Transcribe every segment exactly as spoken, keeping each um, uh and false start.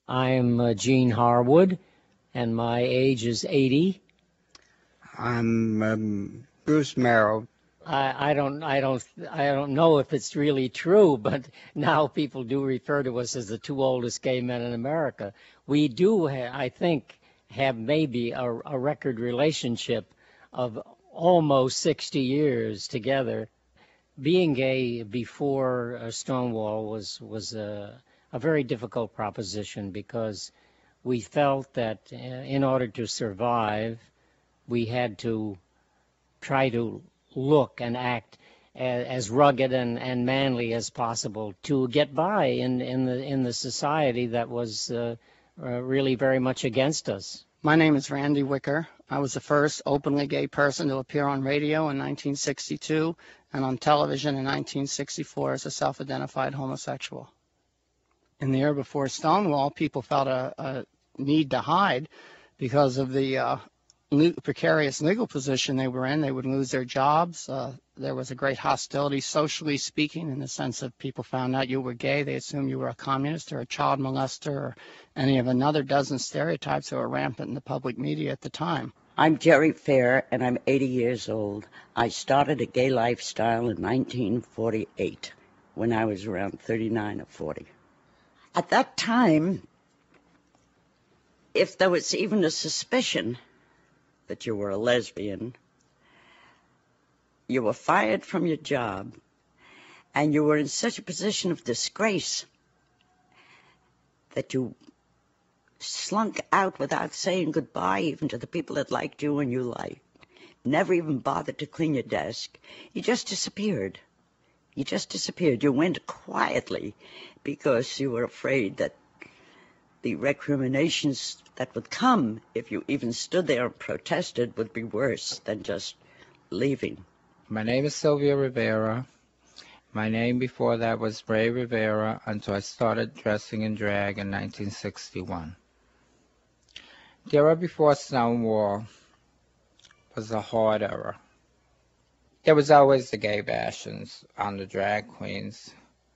I'm uh, Gene Harwood, and my age is eighty. I'm um, Bruce Merrill. I, I don't, I don't, I don't know if it's really true, but now people do refer to us as the two oldest gay men in America. We do, ha- I think, have maybe a, a record relationship of almost sixty years together. Being gay before uh, Stonewall was was a, a very difficult proposition because we felt that uh, in order to survive, we had to try to look and act as, as rugged and, and manly as possible to get by in, in the in the society that was uh, uh, really very much against us. My name is Randy Wicker. I was the first openly gay person to appear on radio in nineteen sixty-two and on television in nineteen sixty-four as a self-identified homosexual. In the year before Stonewall, people felt a, a need to hide because of the uh, precarious legal position they were in. They would lose their jobs. Uh, there was a great hostility, socially speaking, in the sense of people found out you were gay, they assumed you were a communist or a child molester or any of another dozen stereotypes that were rampant in the public media at the time. I'm Jerry Fair, and I'm eighty years old. I started a gay lifestyle in nineteen forty-eight, when I was around thirty-nine or forty. At that time, if there was even a suspicion that you were a lesbian, you were fired from your job, and you were in such a position of disgrace that you slunk out without saying goodbye even to the people that liked you and you liked. Never even bothered to clean your desk. You just disappeared. You just disappeared. You went quietly because you were afraid that the recriminations that would come if you even stood there and protested would be worse than just leaving. My name is Sylvia Rivera. My name before that was Ray Rivera until I started dressing in drag in nineteen sixty-one. The era before Stonewall was a hard era. There was always the gay bashings on the drag queens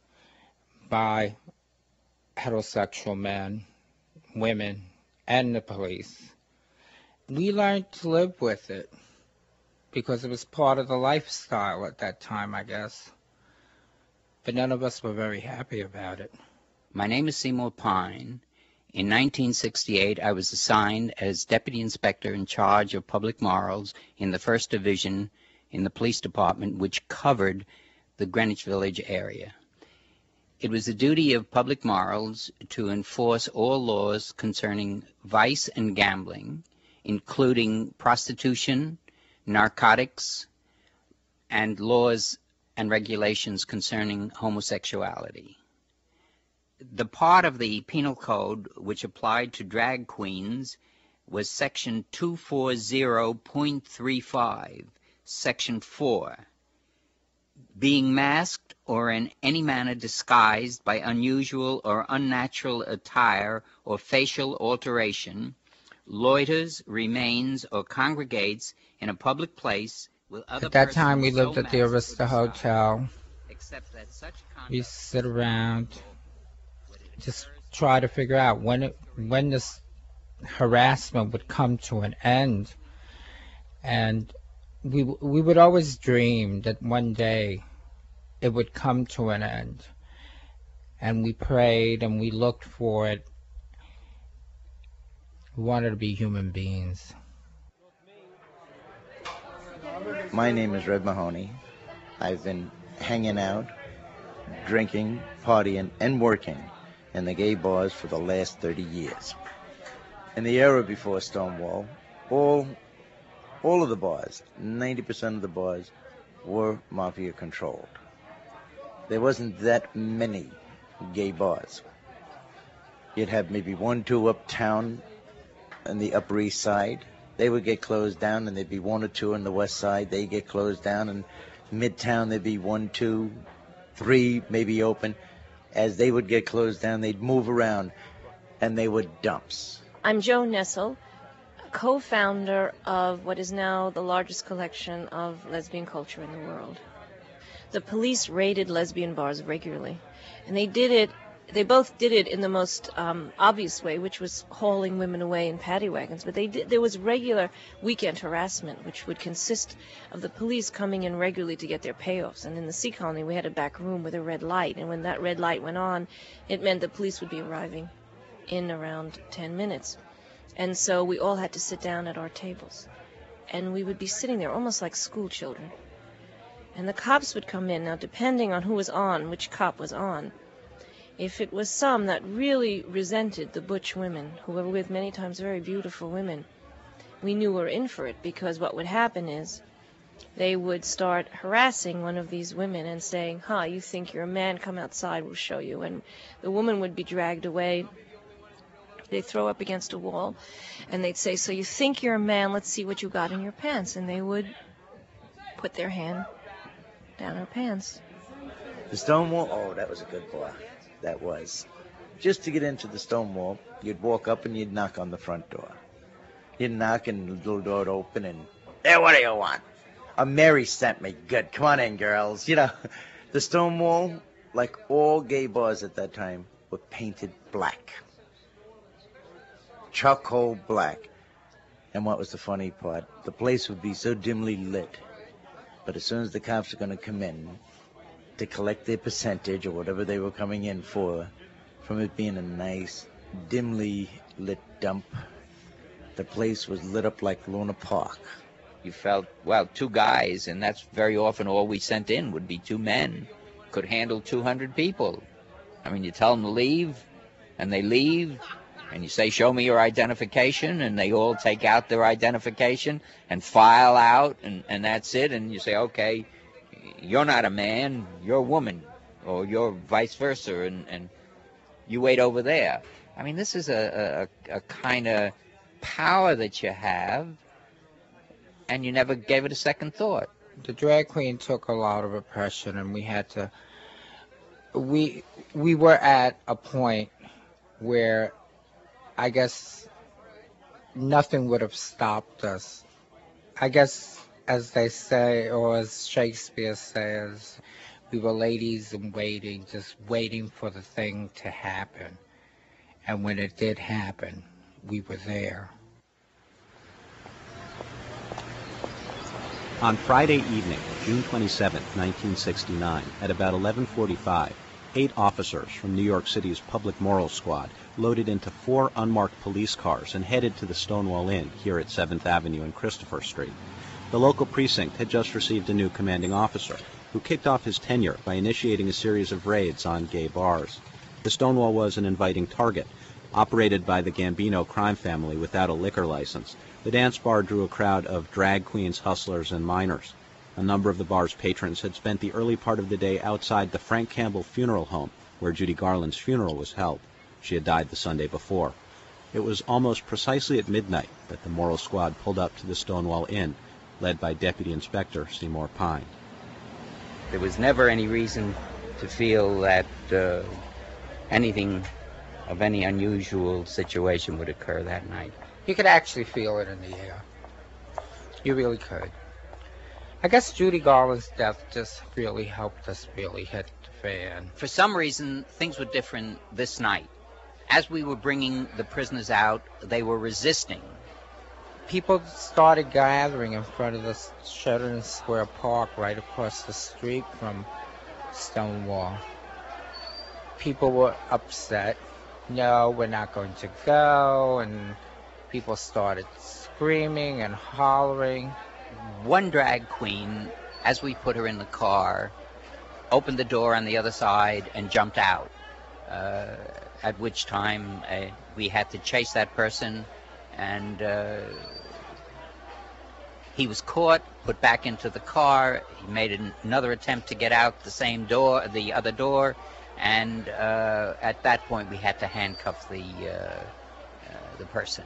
by heterosexual men, women, and the police. We learned to live with it because it was part of the lifestyle at that time, I guess. But none of us were very happy about it. My name is Seymour Pine. In nineteen sixty-eight, I was assigned as Deputy Inspector in charge of Public Morals in the First Division in the Police Department, which covered the Greenwich Village area. It was the duty of Public Morals to enforce all laws concerning vice and gambling, including prostitution, narcotics, and laws and regulations concerning homosexuality. The part of the penal code which applied to drag queens was section two forty point three five, section four. Being masked or in any manner disguised by unusual or unnatural attire or facial alteration, loiters, remains, or congregates in a public place with other At that time, we persons lived so at the masked Arista or Hotel. except that such We conduct sit around, just try to figure out when it, when this harassment would come to an end. And we we would always dream that one day it would come to an end. And we prayed and we looked for it. We wanted to be human beings. My name is Red Mahoney. I've been hanging out, drinking, partying, and working in the gay bars for the last thirty years. In the era before Stonewall, all all of the bars, ninety percent of the bars, were mafia controlled. There wasn't that many gay bars. You'd have maybe one, two uptown on the Upper East Side. They would get closed down, and there'd be one or two on the West Side. They'd get closed down, and Midtown there'd be one, two, three maybe open. As they would get closed down, they'd move around, and they were dumps. I'm Jo Nessel, co-founder of what is now the largest collection of lesbian culture in the world. The police raided lesbian bars regularly, and they did it they both did it in the most um, obvious way, which was hauling women away in paddy wagons. But they did, there was regular weekend harassment, which would consist of the police coming in regularly to get their payoffs. And in the Sea Colony, we had a back room with a red light. And when that red light went on, it meant the police would be arriving in around ten minutes. And so we all had to sit down at our tables. And we would be sitting there almost like school children. And the cops would come in. Now, depending on who was on, which cop was on, if it was some that really resented the butch women, who were with many times very beautiful women, we knew we were in for it, because what would happen is they would start harassing one of these women and saying, huh, you think you're a man, come outside, we'll show you. And the woman would be dragged away. They'd throw up against a wall, and they'd say, so you think you're a man, let's see what you got in your pants. And they would put their hand down her pants. The Stonewall, oh, that was a good bar. That was. Just to get into the Stonewall, you'd walk up and you'd knock on the front door. You'd knock and the little door would open and, hey, what do you want? A Mary sent me. Good. Come on in, girls. You know, the Stonewall, like all gay bars at that time, were painted black. Charcoal black. And what was the funny part? The place would be so dimly lit. But as soon as the cops were going to come in to collect their percentage or whatever they were coming in for, from it being a nice, dimly lit dump, the place was lit up like Luna Park. You felt, well, two guys, and that's very often all we sent in would be two men, could handle two hundred people. I mean, you tell them to leave, and they leave, and you say, show me your identification, and they all take out their identification and file out, and, and that's it, and you say, okay, you're not a man, you're a woman, or you're vice versa, and, and you wait over there. I mean, this is a, a, a kind of power that you have, and you never gave it a second thought. The drag queen took a lot of oppression, and we had to, we, we were at a point where I guess nothing would have stopped us. I guess, as they say, or as Shakespeare says, we were ladies in waiting, just waiting for the thing to happen. And when it did happen, we were there. On Friday evening, June twenty-seventh, nineteen sixty-nine, at about eleven forty-five, eight officers from New York City's Public Morals Squad loaded into four unmarked police cars and headed to the Stonewall Inn here at seventh Avenue and Christopher Street. The local precinct had just received a new commanding officer, who kicked off his tenure by initiating a series of raids on gay bars. The Stonewall was an inviting target. Operated by the Gambino crime family without a liquor license, the dance bar drew a crowd of drag queens, hustlers, and minors. A number of the bar's patrons had spent the early part of the day outside the Frank Campbell Funeral Home, where Judy Garland's funeral was held. She had died the Sunday before. It was almost precisely at midnight that the Moral Squad pulled up to the Stonewall Inn, led by Deputy Inspector Seymour Pine. There was never any reason to feel that uh, anything of any unusual situation would occur that night. You could actually feel it in the air. You really could. I guess Judy Garland's death just really helped us really hit the fan. For some reason, things were different this night. As we were bringing the prisoners out, they were resisting. People started gathering in front of the Sheridan Square Park right across the street from Stonewall. People were upset. No, we're not going to go, and people started screaming and hollering. One drag queen, as we put her in the car, opened the door on the other side and jumped out, uh, at which time uh, we had to chase that person, and uh, he was caught, put back into the car. He made an, another attempt to get out the same door, the other door, and uh, at that point we had to handcuff the uh, uh, the person.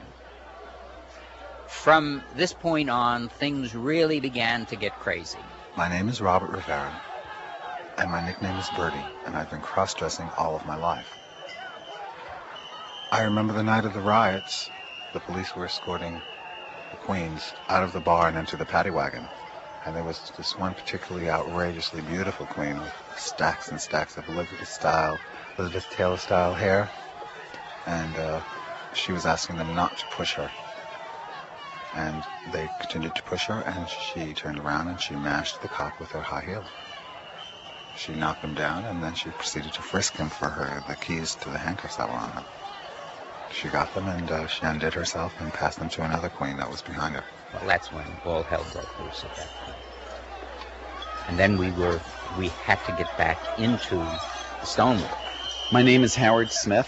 From this point on, things really began to get crazy. My name is Robert Rivera, and my nickname is Birdie, and I've been cross-dressing all of my life. I remember the night of the riots. The police were escorting the queens out of the bar and into the paddy wagon. And there was this one particularly outrageously beautiful queen with stacks and stacks of Olivia style Elizabeth Taylor style hair, and uh, she was asking them not to push her. And they continued to push her, and she turned around and she mashed the cop with her high heel. She knocked him down, and then she proceeded to frisk him for her the keys to the handcuffs that were on him. She got them, and uh, she undid herself and passed them to another queen that was behind her. Well, that's when all hell broke loose at that point. And then we were, we had to get back into the Stonewall. My name is Howard Smith.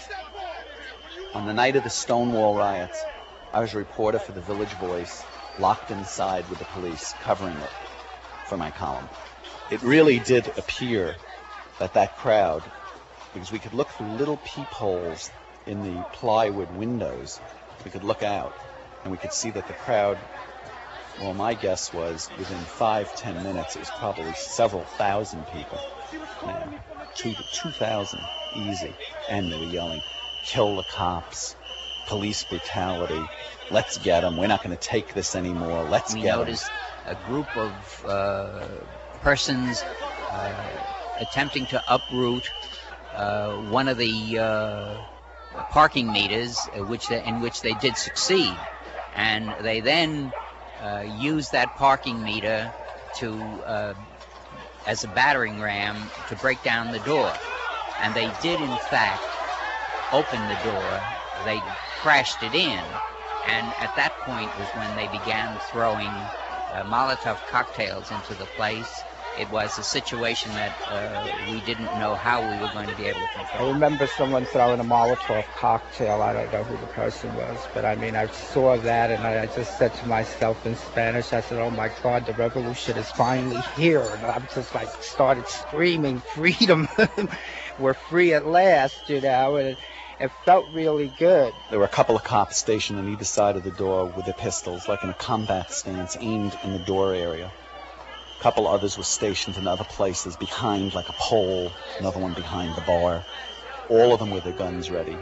On the night of the Stonewall riots, I was a reporter for the Village Voice, locked inside with the police, covering it for my column. It really did appear that that crowd, because we could look through little peepholes in the plywood windows, we could look out, and we could see that the crowd, well, my guess was within five, ten minutes, it was probably several thousand people. Yeah, two to two thousand, easy. And they were yelling, kill the cops, police brutality, let's get them, we're not going to take this anymore, let's we get them. We noticed a group of uh, persons uh, attempting to uproot uh, one of the uh, parking meters, uh, which they, in which they did succeed. And they then uh, used that parking meter to, uh, as a battering ram to break down the door. And they did, in fact, open the door. They crashed it in. And at that point was when they began throwing uh, Molotov cocktails into the place. It was a situation that uh, we didn't know how we were going to be able to control. I remember someone throwing a Molotov cocktail. I don't know who the person was, but I mean, I saw that and I, I just said to myself in Spanish, I said, oh my God, the revolution is finally here. And I just like started screaming, freedom. We're free at last, you know, and it, it felt really good. There were a couple of cops stationed on either side of the door with their pistols, like in a combat stance, aimed in the door area. A couple others were stationed in other places, behind like a pole, another one behind the bar. All of them with their guns ready.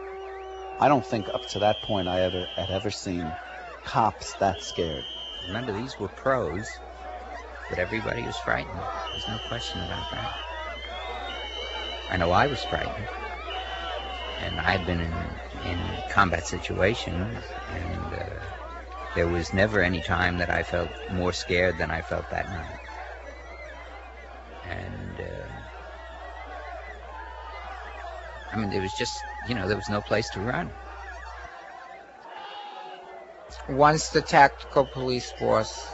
I don't think up to that point I ever had ever seen cops that scared. Remember, these were pros, but everybody was frightened. There's no question about that. I know I was frightened. And I've been in, in combat situations, and uh, there was never any time that I felt more scared than I felt that night. And, uh, I mean, there was just, you know, there was no place to run. Once the tactical police force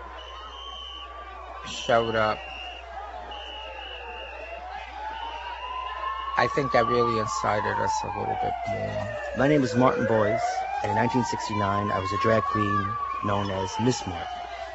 showed up, I think that really incited us a little bit more. My name is Martin Boyce, and in nineteen sixty-nine, I was a drag queen known as Miss Martin.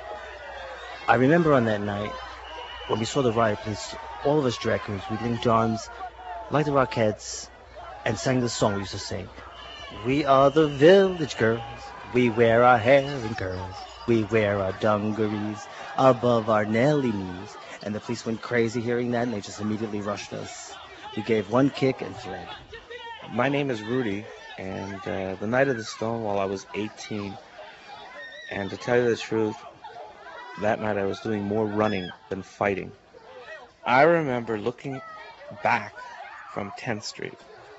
I remember on that night, when we saw the riot police, all of us drag queens, we linked arms like the Rockettes and sang the song we used to sing. We are the village girls, we wear our hair in curls, we wear our dungarees above our Nelly knees. And the police went crazy hearing that, and they just immediately rushed us. We gave one kick and fled. My name is Rudy, and uh, the night of the Stonewall, I was eighteen. And to tell you the truth, that night I was doing more running than fighting. I remember looking back from tenth street,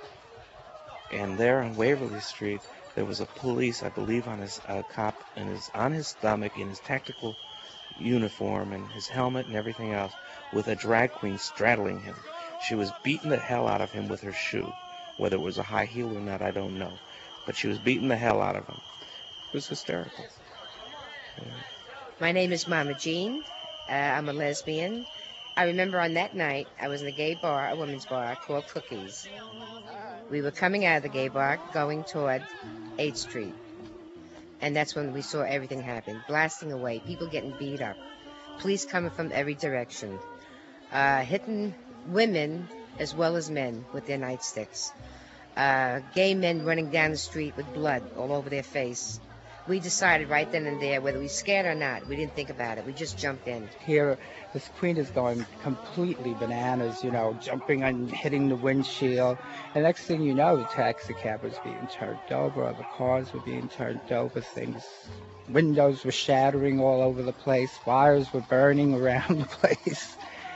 and there on Waverly Street, there was a police, I believe, on his uh, cop, and his on his stomach in his tactical uniform and his helmet and everything else, with a drag queen straddling him. She was beating the hell out of him with her shoe. Whether it was a high heel or not, I don't know. But she was beating the hell out of him. It was hysterical. Yeah. My name is Mama Jean. Uh, I'm a lesbian. I remember on that night, I was in a gay bar, a women's bar, called Cookies. We were coming out of the gay bar, going toward eighth street. And that's when we saw everything happen. Blasting away, people getting beat up. Police coming from every direction. Uh, hitting women as well as men with their nightsticks. Uh, gay men running down the street with blood all over their face. We decided right then and there whether we were scared or not. We didn't think about it. We just jumped in. Here, this queen is going completely bananas, you know, jumping and hitting the windshield. And next thing you know, the taxi cab was being turned over, other cars were being turned over, things, windows were shattering all over the place, fires were burning around the place.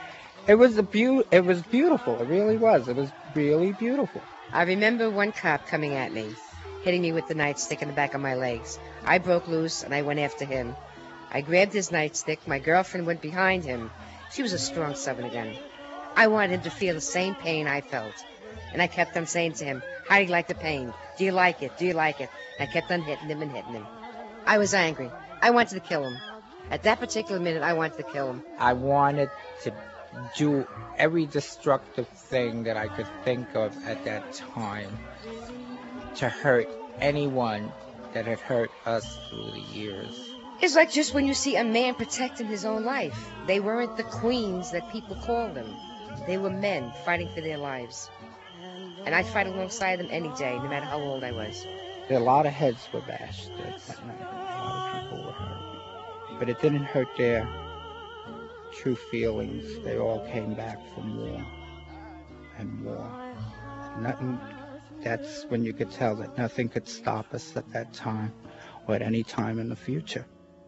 It was a beau- It was beautiful. It really was. It was really beautiful. I remember one cop coming at me, hitting me with the nightstick in the back of my legs. I broke loose, and I went after him. I grabbed his nightstick. My girlfriend went behind him. She was a strong Southerner gun. I wanted him to feel the same pain I felt. And I kept on saying to him, how do you like the pain? Do you like it? Do you like it? And I kept on hitting him and hitting him. I was angry. I wanted to kill him. At that particular minute, I wanted to kill him. I wanted to do every destructive thing that I could think of at that time to hurt anyone that had hurt us through the years. It's like just when you see a man protecting his own life. They weren't the queens that people called them. They were men fighting for their lives. And I'd fight alongside them any day, no matter how old I was. A lot of heads were bashed that night. A lot of people were hurt. But it didn't hurt their true feelings. They all came back for more and more. Nothing. That's when you could tell that nothing could stop us at that time or at any time in the future.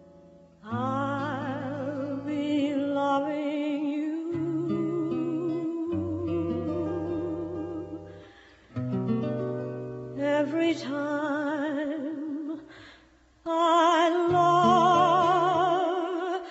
I'll be loving you every time I love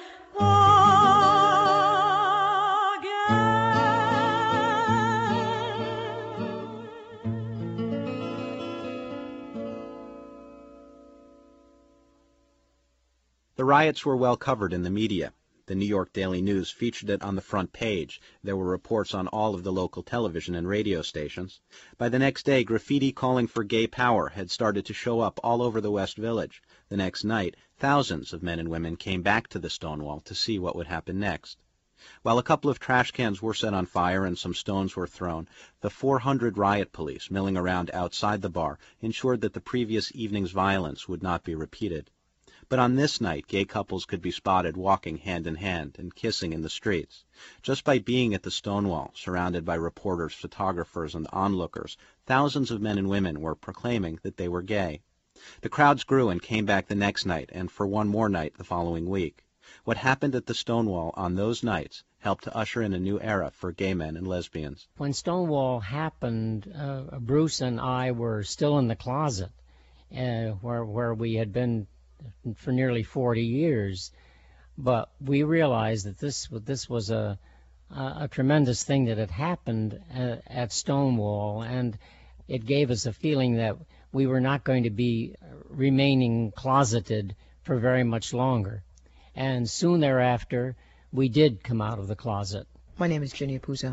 The riots were well covered in the media. The New York Daily News featured it on the front page. There were reports on all of the local television and radio stations. By the next day, graffiti calling for gay power had started to show up all over the West Village. The next night, thousands of men and women came back to the Stonewall to see what would happen next. While a couple of trash cans were set on fire and some stones were thrown, the four hundred riot police milling around outside the bar ensured that the previous evening's violence would not be repeated. But on this night, gay couples could be spotted walking hand in hand and kissing in the streets. Just by being at the Stonewall, surrounded by reporters, photographers, and onlookers, thousands of men and women were proclaiming that they were gay. The crowds grew and came back the next night, and for one more night the following week. What happened at the Stonewall on those nights helped to usher in a new era for gay men and lesbians. When Stonewall happened, uh, Bruce and I were still in the closet, uh, where where we had been for nearly forty years, but we realized that this this was a a, a tremendous thing that had happened at, at Stonewall, and it gave us a feeling that we were not going to be remaining closeted for very much longer. And soon thereafter, we did come out of the closet. My name is Jenny Apuzzo.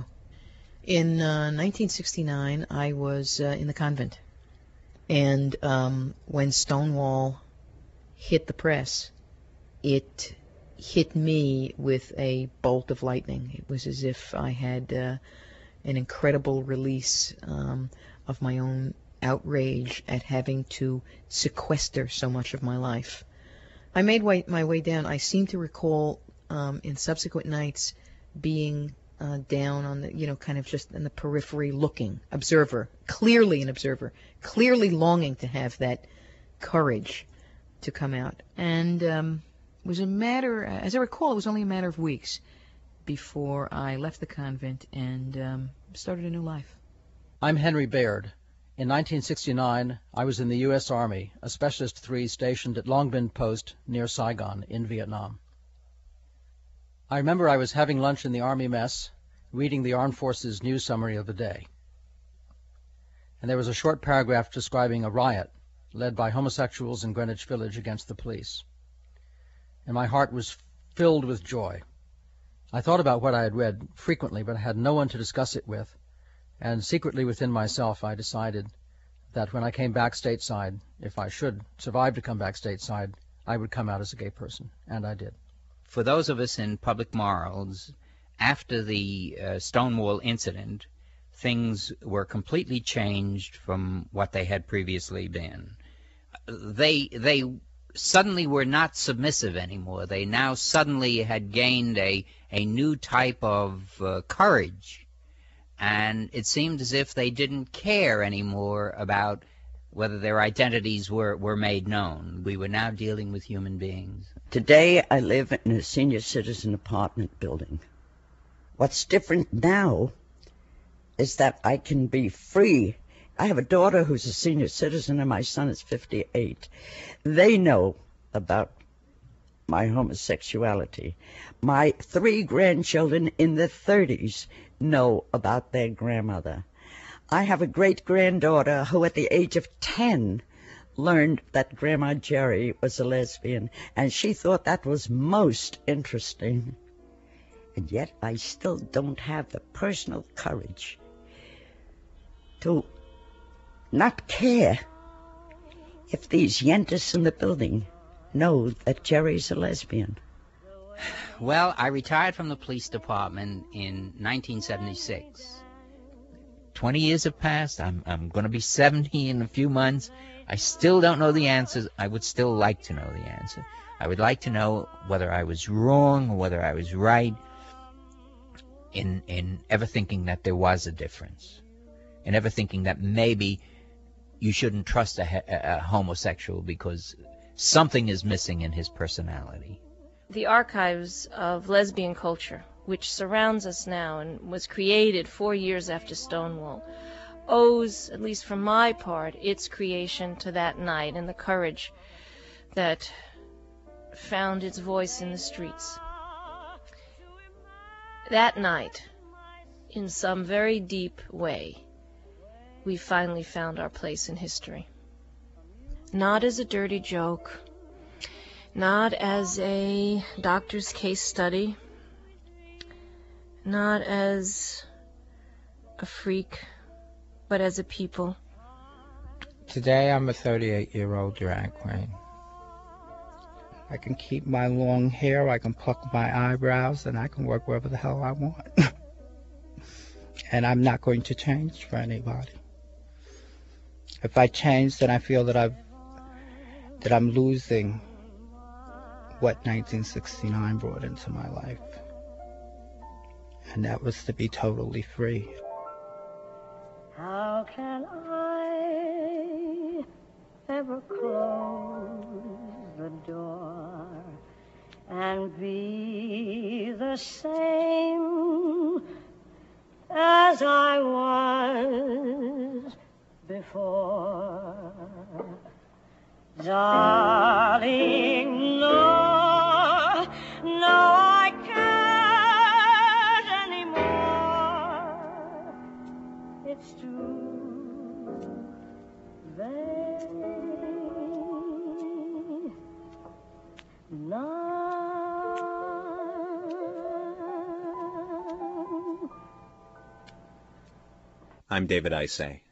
In uh, nineteen sixty-nine, I was uh, in the convent, and um, when Stonewall hit the press, it hit me with a bolt of lightning. It was as if I had uh, an incredible release um, of my own outrage at having to sequester so much of my life. I made way, my way down. I seem to recall um, in subsequent nights being uh, down on the, you know, kind of just in the periphery looking, observer, clearly an observer, clearly longing to have that courage to come out. And um, it was a matter, as I recall, it was only a matter of weeks before I left the convent and um, started a new life. I'm Henry Baird. In nineteen sixty-nine, I was in the U S Army, a Specialist three stationed at Long Binh Post near Saigon in Vietnam. I remember I was having lunch in the Army mess, reading the Armed Forces news summary of the day. And there was a short paragraph describing a riot led by homosexuals in Greenwich Village against the police. And my heart was filled with joy. I thought about what I had read frequently, but I had no one to discuss it with. And secretly within myself, I decided that when I came back stateside, if I should survive to come back stateside, I would come out as a gay person, and I did. For those of us in public morals, after the uh, Stonewall incident, things were completely changed from what they had previously been. They they suddenly were not submissive anymore. They now suddenly had gained a, a new type of uh, courage. And it seemed as if they didn't care anymore about whether their identities were, were made known. We were now dealing with human beings. Today I live in a senior citizen apartment building. What's different now is that I can be free. I have a daughter who's a senior citizen, and my son is fifty-eight. They know about my homosexuality. My three grandchildren in their thirties know about their grandmother. I have a great-granddaughter who, at the age of ten, learned that Grandma Jerry was a lesbian, and she thought that was most interesting. And yet I still don't have the personal courage to not care if these yentas in the building know that Jerry's a lesbian. Well, I retired from the police department in nineteen seventy-six. Twenty years have passed. I'm, I'm going to be seventy in a few months. I still don't know the answers. I would still like to know the answer. I would like to know whether I was wrong or whether I was right in in ever thinking that there was a difference, in ever thinking that maybe you shouldn't trust a, a, a homosexual because something is missing in his personality. The archives of lesbian culture, which surrounds us now and was created four years after Stonewall, owes, at least for my part, its creation to that night and the courage that found its voice in the streets. That night, in some very deep way, we finally found our place in history. Not as a dirty joke, not as a doctor's case study, not as a freak, but as a people. Today I'm a thirty-eight-year-old drag queen. I can keep my long hair, I can pluck my eyebrows, and I can work wherever the hell I want. And I'm not going to change for anybody. If I change, then I feel that I've that I'm losing what nineteen sixty-nine brought into my life. And that was to be totally free. How can I ever close the door and be the same as I was before? Darling, no, no, I can't anymore. It's too late now. I'm David Isay.